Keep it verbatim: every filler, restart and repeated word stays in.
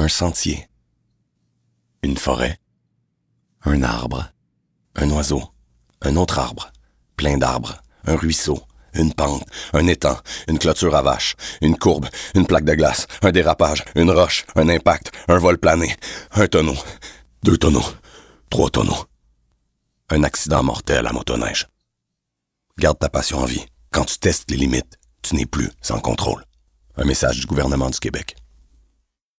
un sentier, une forêt, un arbre, un oiseau, un autre arbre, plein d'arbres, un ruisseau, une pente, un étang, une clôture à vaches, une courbe, une plaque de glace, un dérapage, une roche, un impact, un vol plané, un tonneau, deux tonneaux, trois tonneaux. Un accident mortel à motoneige. Garde ta passion en vie. Quand tu testes les limites, tu n'es plus sans contrôle. Un message du gouvernement du Québec.